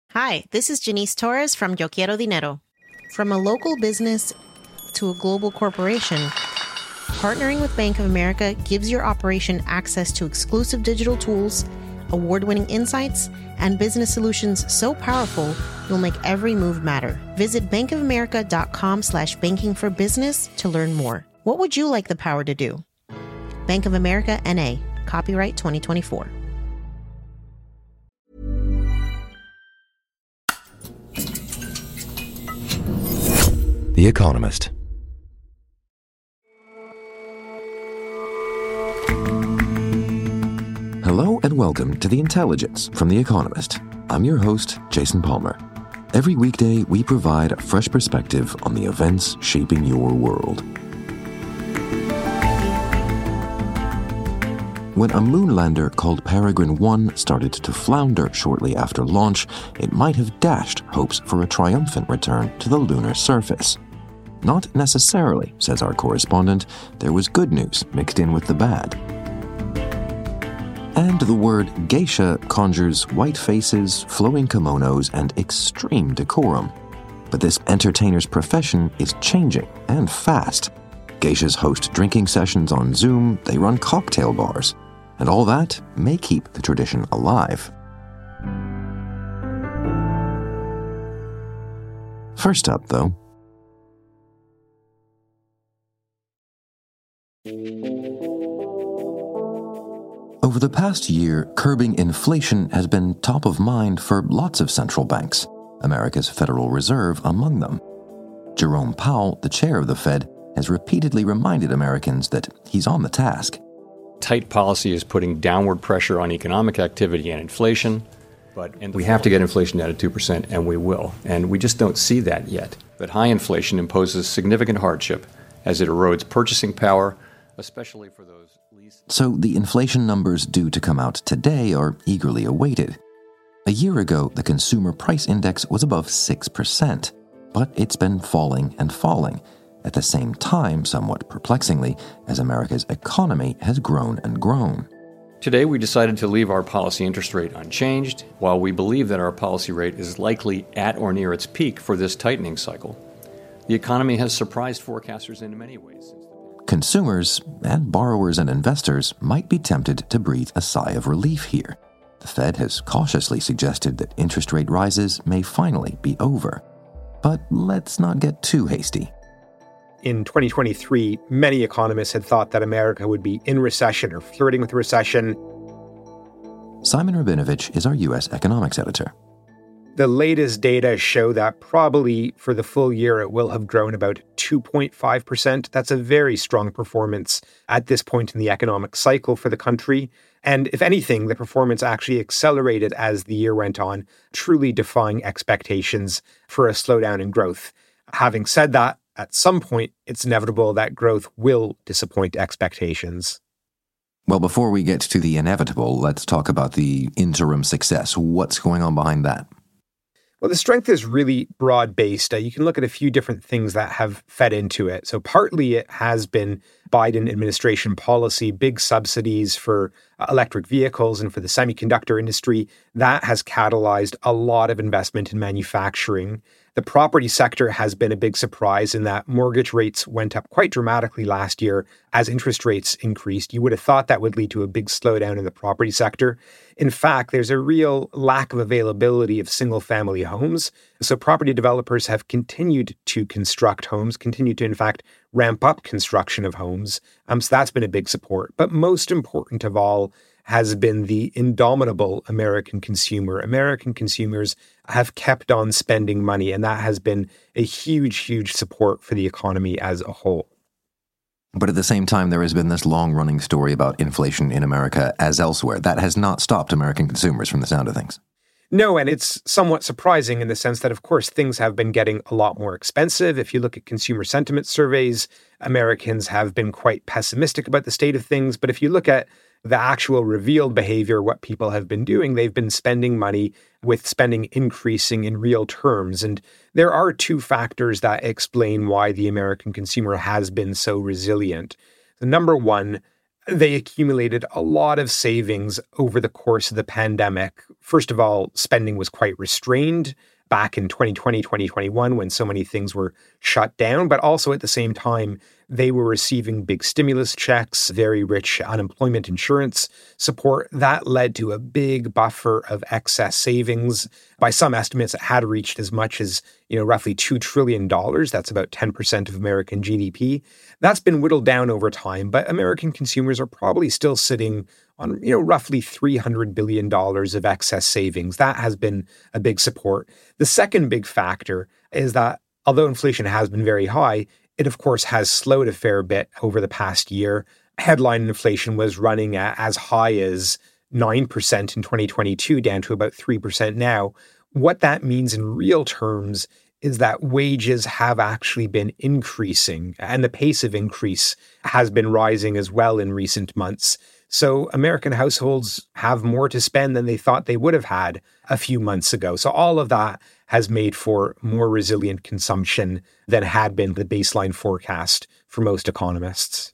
Hi, this is Janice Torres from Yo Quiero Dinero. From a local business to a global corporation, partnering with Bank of America gives your operation access to exclusive digital tools, award-winning insights, and business solutions so powerful you'll make every move matter. Visit bankofamerica.com/banking for business to learn more. What would you like the power to do? Bank of America, N.A. Copyright 2024. The Economist. Hello and welcome to The Intelligence from The Economist. I'm your host, Jason Palmer. Every weekday, we provide a fresh perspective on the events shaping your world. When a moonlander called Peregrine 1 started to flounder shortly after launch, it might have dashed hopes for a triumphant return to the lunar surface. Not necessarily, says our correspondent. There was good news mixed in with the bad. And the word geisha conjures white faces, flowing kimonos, and extreme decorum. But this entertainer's profession is changing, and fast. Geishas host drinking sessions on Zoom, they run cocktail bars. And all that may keep the tradition alive. First up, though. Over the past year, curbing inflation has been top of mind for lots of central banks, America's Federal Reserve among them. Jerome Powell, the chair of the Fed, has repeatedly reminded Americans that he's on the task. Tight policy is putting downward pressure on economic activity and inflation, but we have to get inflation down to 2%, and we will. And we just don't see that yet. But high inflation imposes significant hardship as it erodes purchasing power, especially for those least. So the inflation numbers due to come out today are eagerly awaited. A year ago, the Consumer Price Index was above 6%, but it's been falling and falling. At the same time, somewhat perplexingly, as America's economy has grown and grown. Today, we decided to leave our policy interest rate unchanged, while we believe that our policy rate is likely at or near its peak for this tightening cycle. The economy has surprised forecasters in many ways. Consumers, and borrowers and investors, might be tempted to breathe a sigh of relief here. The Fed has cautiously suggested that interest rate rises may finally be over. But let's not get too hasty. In 2023, many economists had thought that America would be in recession or flirting with recession. Simon Rabinovich is our U.S. economics editor. The latest data show that probably for the full year it will have grown about 2.5%. That's a very strong performance at this point in the economic cycle for the country. And if anything, the performance actually accelerated as the year went on, truly defying expectations for a slowdown in growth. Having said that, at some point, it's inevitable that growth will disappoint expectations. Well, before we get to the inevitable, let's talk about the interim success. What's going on behind that? Well, the strength is really broad-based. You can look at a few different things that have fed into it. So partly it has been Biden administration policy, big subsidies for electric vehicles and for the semiconductor industry. That has catalyzed a lot of investment in manufacturing. The property sector has been a big surprise in that mortgage rates went up quite dramatically last year as interest rates increased. You would have thought that would lead to a big slowdown in the property sector. In fact, there's a real lack of availability of single-family homes. So property developers have continued to construct homes, continued to, in fact, ramp up construction of homes. So that's been a big support. But most important of all has been the indomitable American consumer. American consumers have kept on spending money, and that has been a huge, huge support for the economy as a whole. But at the same time, there has been this long-running story about inflation in America as elsewhere. That has not stopped American consumers from the sound of things. No, and it's somewhat surprising in the sense that, of course, things have been getting a lot more expensive. If you look at consumer sentiment surveys, Americans have been quite pessimistic about the state of things. But if you look at the actual revealed behavior, what people have been doing, they've been spending money with spending increasing in real terms. And there are two factors that explain why the American consumer has been so resilient. The number one, They accumulated a lot of savings over the course of the pandemic. First of all, spending was quite restrained back in 2020, 2021, when so many things were shut down. But also at the same time, they were receiving big stimulus checks, very rich unemployment insurance support. That led to a big buffer of excess savings. By some estimates, it had reached as much as, roughly $2 trillion. That's about 10% of American GDP. That's been whittled down over time, but American consumers are probably still sitting on, roughly $300 billion of excess savings. That has been a big support. The second big factor is that although inflation has been very high, it, of course, has slowed a fair bit over the past year. Headline inflation was running at as high as 9% in 2022, down to about 3% now. What that means in real terms is that wages have actually been increasing, and the pace of increase has been rising as well in recent months. So American households have more to spend than they thought they would have had a few months ago. So all of that has made for more resilient consumption than had been the baseline forecast for most economists.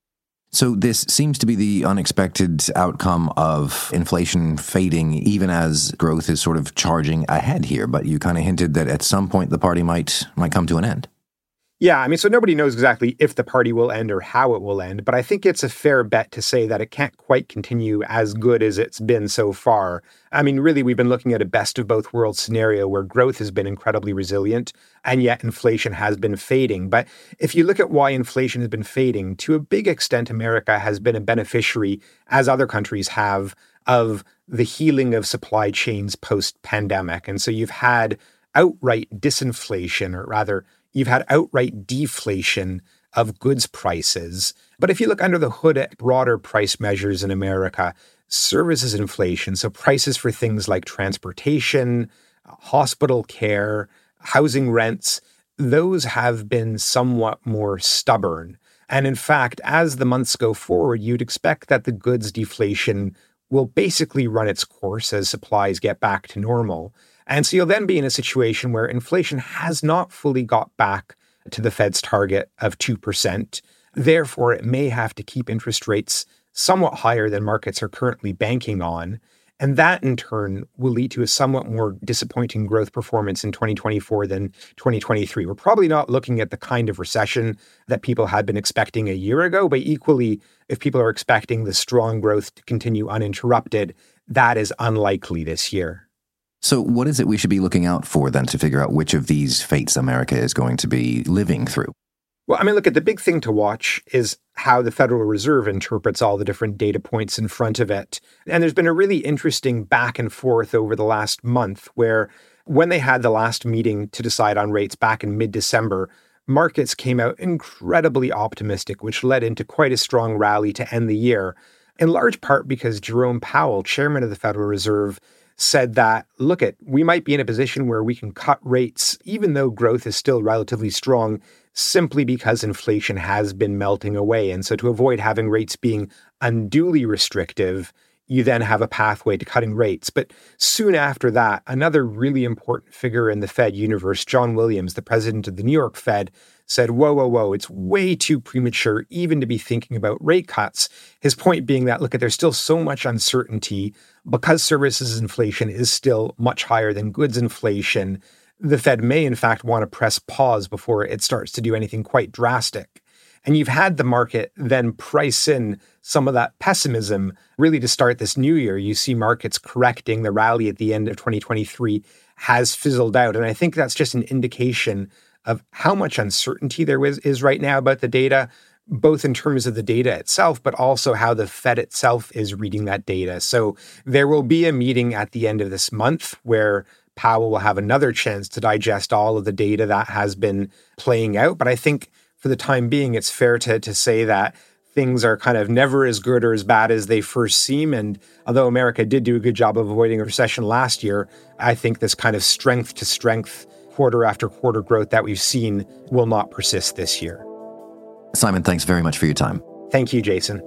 So this seems to be the unexpected outcome of inflation fading, even as growth is sort of charging ahead here. But you kind of hinted that at some point the party might come to an end. Yeah, so nobody knows exactly if the party will end or how it will end, but I think it's a fair bet to say that it can't quite continue as good as it's been so far. Really, we've been looking at a best of both worlds scenario where growth has been incredibly resilient, and yet inflation has been fading. But if you look at why inflation has been fading, to a big extent, America has been a beneficiary, as other countries have, of the healing of supply chains post-pandemic. And so you've had outright disinflation, or rather, you've had outright deflation of goods prices. But if you look under the hood at broader price measures in America, services inflation, so prices for things like transportation, hospital care, housing rents, those have been somewhat more stubborn. And in fact, as the months go forward, you'd expect that the goods deflation will basically run its course as supplies get back to normal. And so you'll then be in a situation where inflation has not fully got back to the Fed's target of 2%. Therefore, it may have to keep interest rates somewhat higher than markets are currently banking on. And that, in turn, will lead to a somewhat more disappointing growth performance in 2024 than 2023. We're probably not looking at the kind of recession that people had been expecting a year ago, but equally, if people are expecting the strong growth to continue uninterrupted, that is unlikely this year. So what is it we should be looking out for then to figure out which of these fates America is going to be living through? Well, look, at the big thing to watch is how the Federal Reserve interprets all the different data points in front of it. And there's been a really interesting back and forth over the last month where when they had the last meeting to decide on rates back in mid-December, markets came out incredibly optimistic, which led into quite a strong rally to end the year, in large part because Jerome Powell, chairman of the Federal Reserve, said that, we might be in a position where we can cut rates, even though growth is still relatively strong, simply because inflation has been melting away. And so to avoid having rates being unduly restrictive, you then have a pathway to cutting rates. But soon after that, another really important figure in the Fed universe, John Williams, the president of the New York Fed, said, whoa, it's way too premature even to be thinking about rate cuts. His point being that, there's still so much uncertainty because services inflation is still much higher than goods inflation. The Fed may, in fact, want to press pause before it starts to do anything quite drastic. And you've had the market then price in some of that pessimism really to start this new year. You see markets correcting. The rally at the end of 2023 has fizzled out. And I think that's just an indication of how much uncertainty there is right now about the data, both in terms of the data itself, but also how the Fed itself is reading that data. So there will be a meeting at the end of this month where Powell will have another chance to digest all of the data that has been playing out. But I think for the time being, it's fair to say that things are kind of never as good or as bad as they first seem. And although America did do a good job of avoiding a recession last year, I think this kind of strength to strength, quarter after quarter growth that we've seen will not persist this year. Simon, thanks very much for your time. Thank you, Jason.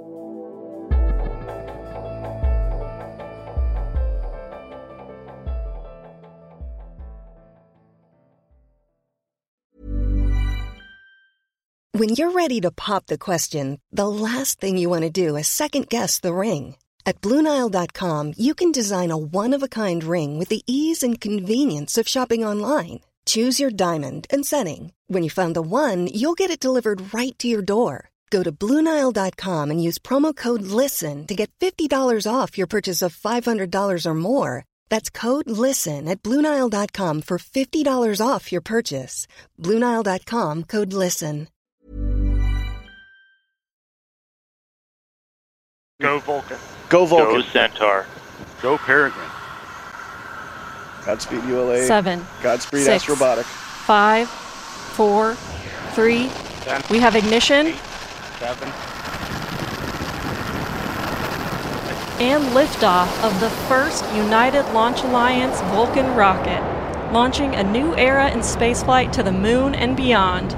When you're ready to pop the question, the last thing you want to do is second-guess the ring. At BlueNile.com, you can design a one-of-a-kind ring with the ease and convenience of shopping online. Choose your diamond and setting. When you find the one, you'll get it delivered right to your door. Go to BlueNile.com and use promo code LISTEN to get $50 off your purchase of $500 or more. That's code LISTEN at BlueNile.com for $50 off your purchase. BlueNile.com, code LISTEN. Go Vulcan. Go Vulcan. Go Centaur. Go Peregrine. Godspeed ULA. 7. Godspeed 6, Astrobotic. 5, 4, 3. 10, We have ignition. 8, 7. And liftoff of the first United Launch Alliance Vulcan rocket, launching a new era in spaceflight to the moon and beyond.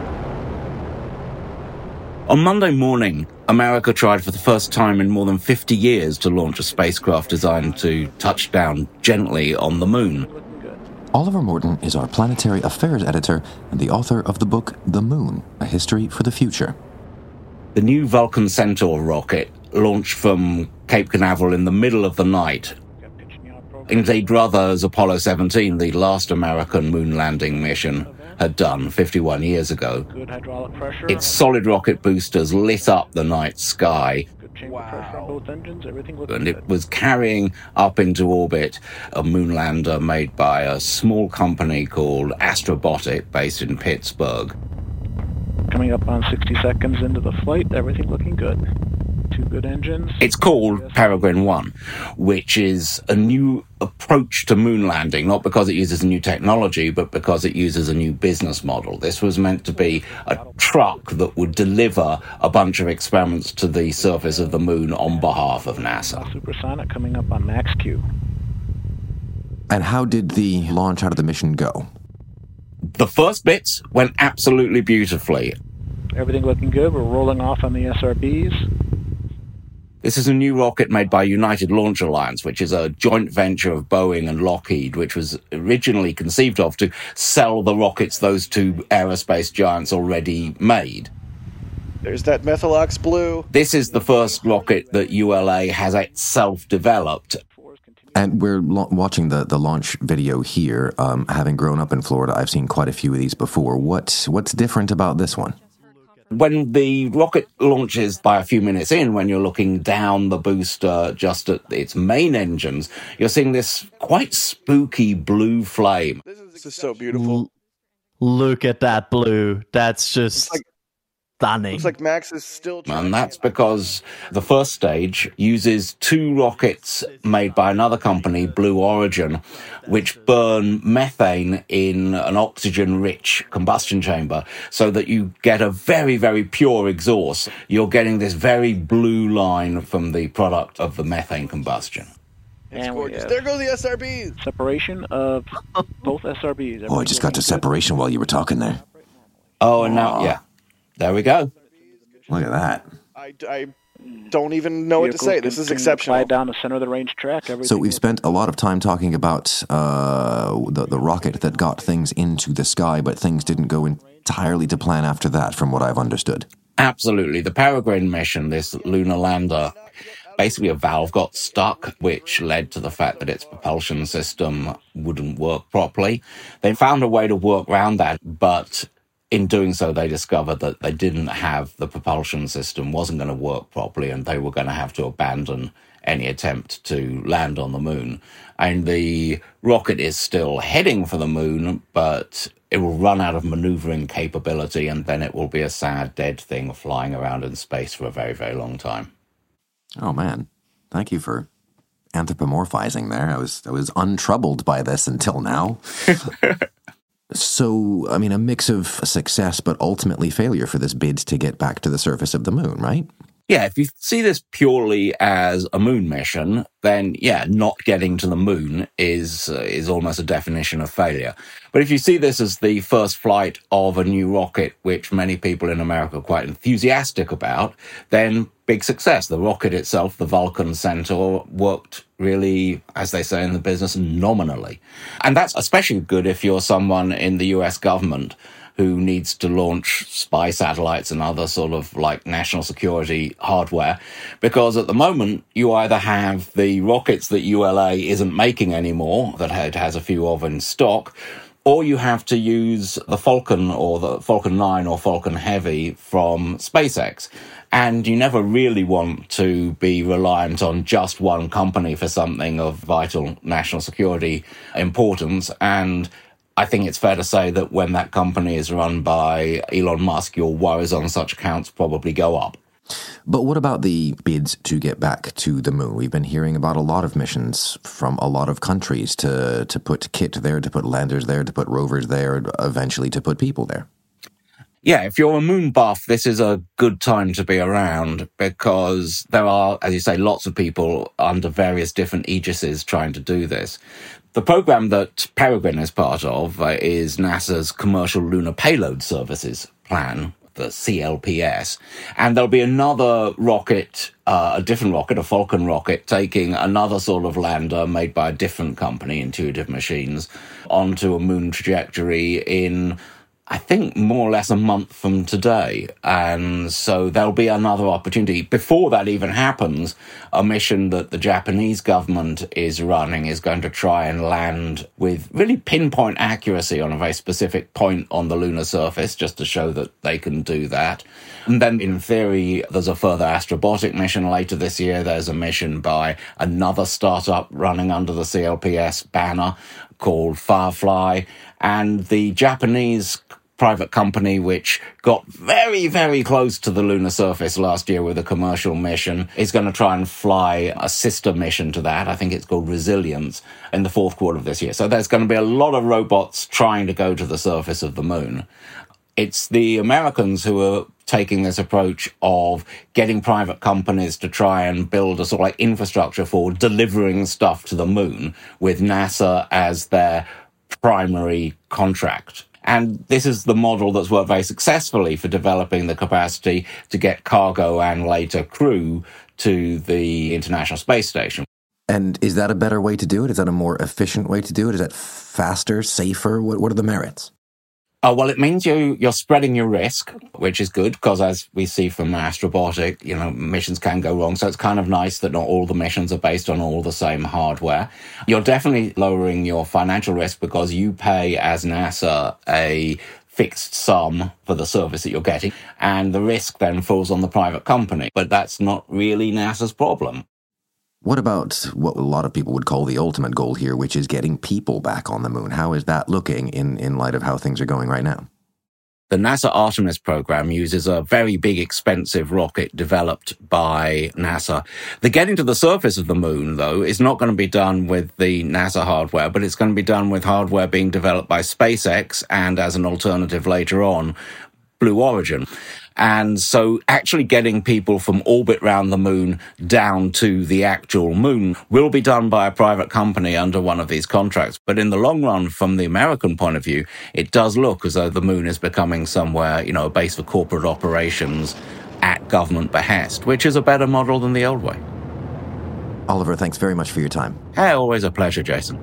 On Monday morning, America tried for the first time in more than 50 years to launch a spacecraft designed to touch down gently on the moon. Oliver Morton is our planetary affairs editor and the author of the book The Moon, A History for the Future. The new Vulcan Centaur rocket launched from Cape Canaveral in the middle of the night. Indeed, rather as Apollo 17, the last American moon landing mission, had done 51 years ago. Good hydraulic pressure. Its solid rocket boosters lit up the night sky, Good chamber pressure on both engines. Everything looking and good. it was carrying up into orbit a moonlander made by a small company called Astrobotic, based in Pittsburgh. Coming up on 60 seconds into the flight. Everything looking good. 2 good engines. It's called Peregrine 1, which is a new approach to moon landing, not because it uses a new technology, but because it uses a new business model. This was meant to be a truck that would deliver a bunch of experiments to the surface of the moon on behalf of NASA. Supersonic coming up on max Q. And how did the launch out of the mission go? The first bits went absolutely beautifully. Everything looking good. We're rolling off on the SRBs. This is a new rocket made by United Launch Alliance, which is a joint venture of Boeing and Lockheed, which was originally conceived of to sell the rockets those two aerospace giants already made. There's that Methylox Blue. This is the first rocket that ULA has itself developed. And we're watching the launch video here. Having grown up in Florida, I've seen quite a few of these before. What's different about this one? When the rocket launches by a few minutes in, when you're looking down the booster just at its main engines, you're seeing this quite spooky blue flame. This is so beautiful. Look at that blue. That's just stunning. Looks like Max is still trying. And that's because the first stage uses 2 rockets made by another company, Blue Origin, which burn methane in an oxygen-rich combustion chamber so that you get a very, very pure exhaust. You're getting this very blue line from the product of the methane combustion. It's gorgeous. There go the SRBs. Separation of both SRBs. Oh, I just got to separation while you were talking there. Oh, and now, yeah. There we go. Look at that. I don't even know what to say. This is exceptional. Fly down the center of the range track. So we've spent a lot of time talking about the rocket that got things into the sky, but things didn't go entirely to plan after that, from what I've understood. Absolutely. The Peregrine mission, this lunar lander, basically a valve got stuck, which led to the fact that its propulsion system wouldn't work properly. They found a way to work around that, but in doing so, they discovered that they didn't have the propulsion system, wasn't going to work properly, and they were going to have to abandon any attempt to land on the moon. And the rocket is still heading for the moon, but it will run out of maneuvering capability, and then it will be a sad, dead thing flying around in space for a very, very long time. Oh, man. Thank you for anthropomorphizing there. I was untroubled by this until now. So, I mean, a mix of success but ultimately failure for this bid to get back to the surface of the moon, right? Yeah, if you see this purely as a moon mission, then yeah, not getting to the moon is almost a definition of failure. But if you see this as the first flight of a new rocket, which many people in America are quite enthusiastic about, then big success. The rocket itself, the Vulcan Centaur, worked really, as they say in the business, nominally. And that's especially good if you're someone in the US government who needs to launch spy satellites and other sort of like national security hardware. Because at the moment, you either have the rockets that ULA isn't making anymore, that it has a few of in stock, or you have to use the Falcon or the Falcon 9 or Falcon Heavy from SpaceX. And you never really want to be reliant on just one company for something of vital national security importance. And I think it's fair to say that when that company is run by Elon Musk, your worries on such accounts probably go up. But what about the bids to get back to the moon? We've been hearing about a lot of missions from a lot of countries to put kit there, to put landers there, to put rovers there, eventually to put people there. Yeah, if you're a moon buff, this is a good time to be around because there are, as you say, lots of people under various different aegises trying to do this. The program that Peregrine is part of is NASA's Commercial Lunar Payload Services plan, the CLPS. And there'll be another rocket, a different rocket, a Falcon rocket, taking another sort of lander made by a different company, Intuitive Machines, onto a moon trajectory in, I think, more or less a month from today. And so there'll be another opportunity. Before that even happens, a mission that the Japanese government is running is going to try and land with really pinpoint accuracy on a very specific point on the lunar surface, just to show that they can do that. And then, in theory, there's a further Astrobotic mission later this year. There's a mission by another startup running under the CLPS banner called Firefly. And the Japanese private company, which got very, very close to the lunar surface last year with a commercial mission, is going to try and fly a sister mission to that. I think it's called Resilience in the fourth quarter of this year. So there's going to be a lot of robots trying to go to the surface of the moon. It's the Americans who are taking this approach of getting private companies to try and build a sort of like infrastructure for delivering stuff to the moon with NASA as their primary contract. And this is the model that's worked very successfully for developing the capacity to get cargo and later crew to the International Space Station. And is that a better way to do it? Is that a more efficient way to do it? Is that faster, safer? What are the merits? Well, it means you're spreading your risk, which is good, because as we see from Astrobotic, missions can go wrong. So it's kind of nice that not all the missions are based on all the same hardware. You're definitely lowering your financial risk because you pay, as NASA, a fixed sum for the service that you're getting, and the risk then falls on the private company. But that's not really NASA's problem. What about what a lot of people would call the ultimate goal here, which is getting people back on the moon? How is that looking in light of how things are going right now? The NASA Artemis program uses a very big, expensive rocket developed by NASA. The getting to the surface of the moon, though, is not going to be done with the NASA hardware, but it's going to be done with hardware being developed by SpaceX and, as an alternative later on, Blue Origin. And so actually getting people from orbit round the moon down to the actual moon will be done by a private company under one of these contracts. But in the long run, from the American point of view, it does look as though the moon is becoming somewhere, a base for corporate operations at government behest, which is a better model than the old way. Oliver, thanks very much for your time. Hey, always a pleasure, Jason.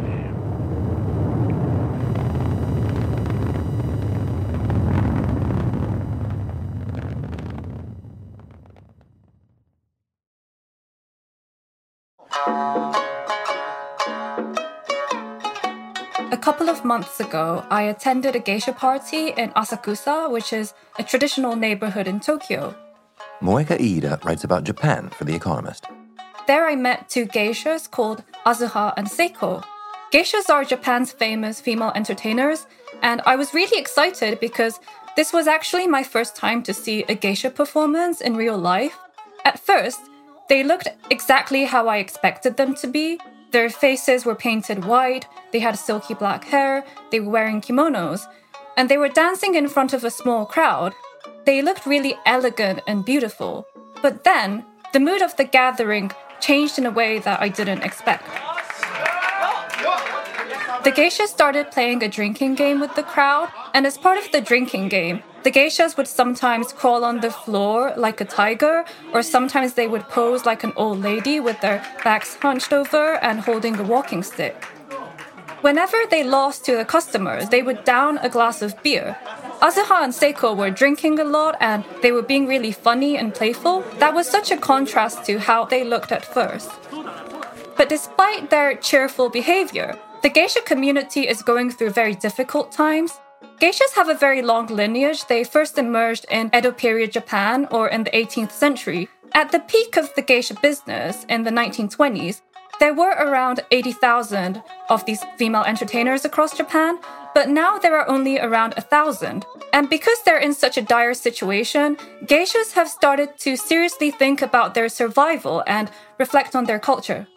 A couple of months ago, I attended a geisha party in Asakusa, which is a traditional neighborhood in Tokyo. Moeka Iida writes about Japan for The Economist. There I met two geishas called Azuha and Seiko. Geishas are Japan's famous female entertainers, and I was really excited because this was actually my first time to see a geisha performance in real life. At first, they looked exactly how I expected them to be. Their faces were painted white, they had silky black hair, they were wearing kimonos, and they were dancing in front of a small crowd. They looked really elegant and beautiful. But then, the mood of the gathering changed in a way that I didn't expect. The geishas started playing a drinking game with the crowd, and as part of the drinking game, the geishas would sometimes crawl on the floor like a tiger, or sometimes they would pose like an old lady with their backs hunched over and holding a walking stick. Whenever they lost to the customers, they would down a glass of beer. Azuha and Seiko were drinking a lot and they were being really funny and playful. That was such a contrast to how they looked at first. But despite their cheerful behavior, the geisha community is going through very difficult times. Geishas have a very long lineage. They first emerged in Edo period Japan or in the 18th century. At the peak of the geisha business in the 1920s, there were around 80,000 of these female entertainers across Japan, but now there are only around 1,000. And because they're in such a dire situation, geishas have started to seriously think about their survival and reflect on their culture.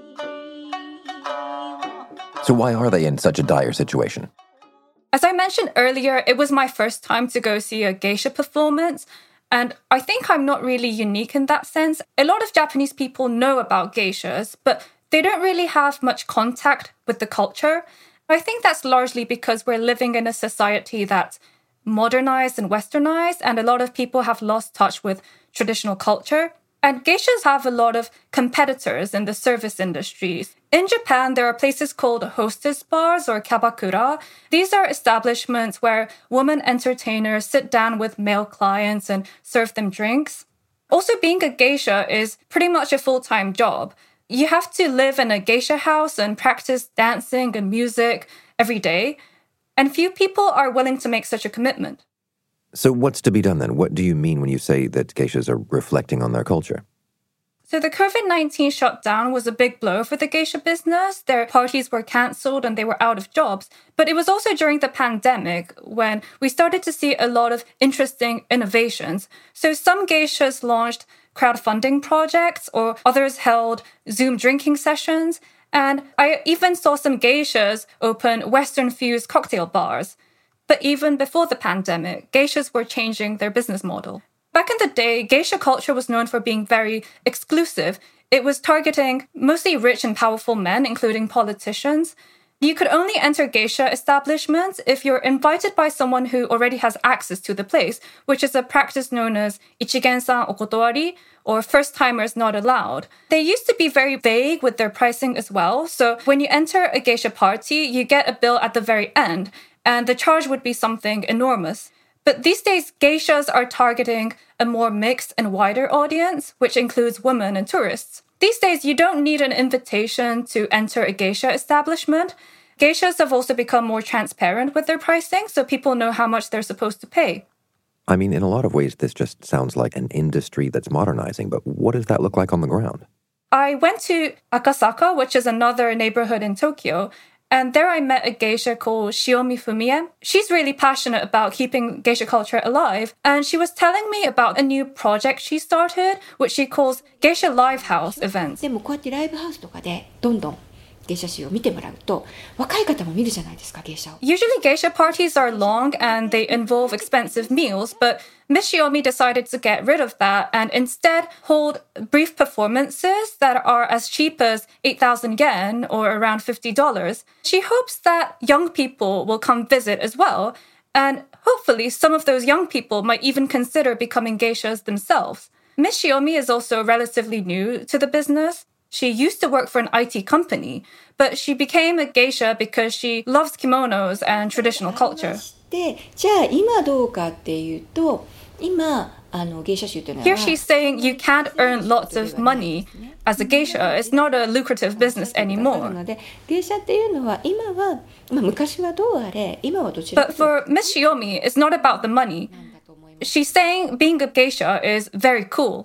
So why are they in such a dire situation? As I mentioned earlier, it was my first time to go see a geisha performance, and I think I'm not really unique in that sense. A lot of Japanese people know about geishas, but they don't really have much contact with the culture. I think that's largely because we're living in a society that's modernized and westernized, and a lot of people have lost touch with traditional culture. And geishas have a lot of competitors in the service industries. In Japan, there are places called hostess bars or kyabakura. These are establishments where women entertainers sit down with male clients and serve them drinks. Also, being a geisha is pretty much a full-time job. You have to live in a geisha house and practice dancing and music every day. And few people are willing to make such a commitment. So what's to be done then? What do you mean when you say that geishas are reflecting on their culture? So the COVID-19 shutdown was a big blow for the geisha business. Their parties were cancelled and they were out of jobs. But it was also during the pandemic when we started to see a lot of interesting innovations. So some geishas launched crowdfunding projects or others held Zoom drinking sessions. And I even saw some geishas open Western-fused cocktail bars. But even before the pandemic, geishas were changing their business model. Back in the day, geisha culture was known for being very exclusive. It was targeting mostly rich and powerful men, including politicians. You could only enter geisha establishments if you're invited by someone who already has access to the place, which is a practice known as ichigen-san okotoari, or first-timers not allowed. They used to be very vague with their pricing as well, so when you enter a geisha party, you get a bill at the very end, and the charge would be something enormous. But these days, geishas are targeting a more mixed and wider audience, which includes women and tourists. These days, you don't need an invitation to enter a geisha establishment. Geishas have also become more transparent with their pricing, so people know how much they're supposed to pay. I mean, in a lot of ways, this just sounds like an industry that's modernizing, but what does that look like on the ground? I went to Akasaka, which is another neighborhood in Tokyo, and there I met a geisha called Shiomi Fumie. She's really passionate about keeping geisha culture alive, and she was telling me about a new project she started, which she calls Geisha Live House events. でもこうやってライブハウスとかでどんどん芸者集を見てもらうと若い方も見るじゃないですか芸者を。 Usually geisha parties are long and they involve expensive meals, but Miss Shiomi decided to get rid of that and instead hold brief performances that are as cheap as 8,000 yen or around $50. She hopes that young people will come visit as well, and hopefully some of those young people might even consider becoming geishas themselves. Miss Shiomi is also relatively new to the business. She used to work for an IT company, but she became a geisha because she loves kimonos and traditional culture. で、じゃあ今どうかっていうと、今芸者集というのは Here she's saying you can't earn lots of money as a geisha. It's not a lucrative business anymore. なので芸者っていうのは今は、まあ、昔はどうあれ、今はどちらか But for Miss Shiomi, it's not about the money. She's saying being a geisha is very cool.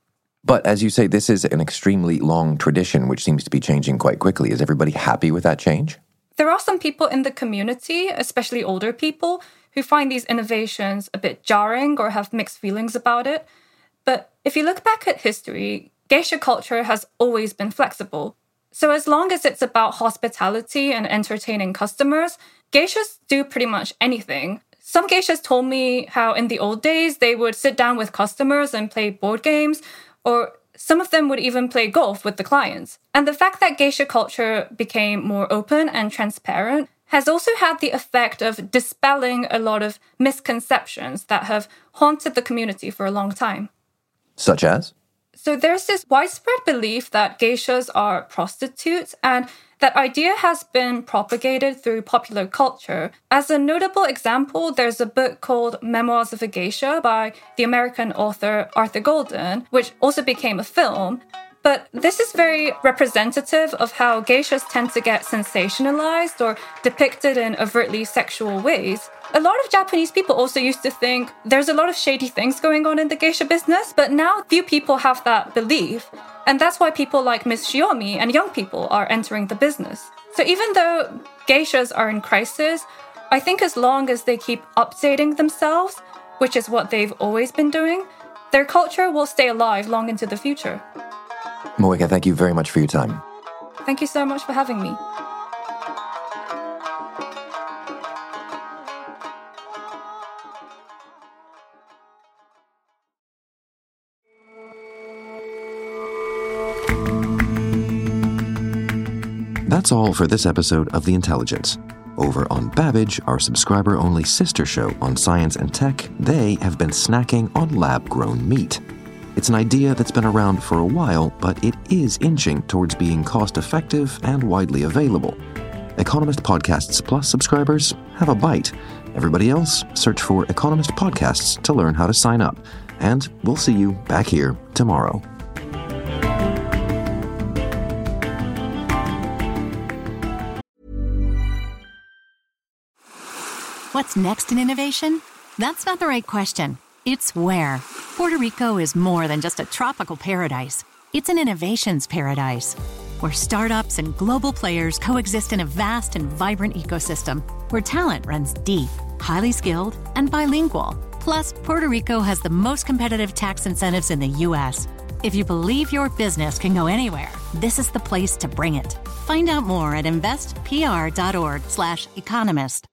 But as you say, this is an extremely long tradition, which seems to be changing quite quickly. Is everybody happy with that change? There are some people in the community, especially older people, who find these innovations a bit jarring or have mixed feelings about it. But if you look back at history, geisha culture has always been flexible. So as long as it's about hospitality and entertaining customers, geishas do pretty much anything. Some geishas told me how in the old days they would sit down with customers and play board games, or some of them would even play golf with the clients. And the fact that geisha culture became more open and transparent has also had the effect of dispelling a lot of misconceptions that have haunted the community for a long time. Such as? So there's this widespread belief that geishas are prostitutes, and that idea has been propagated through popular culture. As a notable example, there's a book called Memoirs of a Geisha by the American author Arthur Golden, which also became a film. But this is very representative of how geishas tend to get sensationalized or depicted in overtly sexual ways. A lot of Japanese people also used to think there's a lot of shady things going on in the geisha business, but now few people have that belief. And that's why people like Miss Shiomi and young people are entering the business. So even though geishas are in crisis, I think as long as they keep updating themselves, which is what they've always been doing, their culture will stay alive long into the future. Moeka, thank you very much for your time. Thank you so much for having me. That's all for this episode of The Intelligence. Over on Babbage, our subscriber-only sister show on science and tech, they have been snacking on lab-grown meat. It's an idea that's been around for a while, but it is inching towards being cost-effective and widely available. Economist Podcasts Plus subscribers have a bite. Everybody else, search for Economist Podcasts to learn how to sign up. And we'll see you back here tomorrow. What's next in innovation? That's not the right question. It's where. Puerto Rico is more than just a tropical paradise. It's an innovations paradise, where startups and global players coexist in a vast and vibrant ecosystem, where talent runs deep, highly skilled, and bilingual. Plus, Puerto Rico has the most competitive tax incentives in the U.S. If you believe your business can go anywhere, this is the place to bring it. Find out more at investpr.org/economist.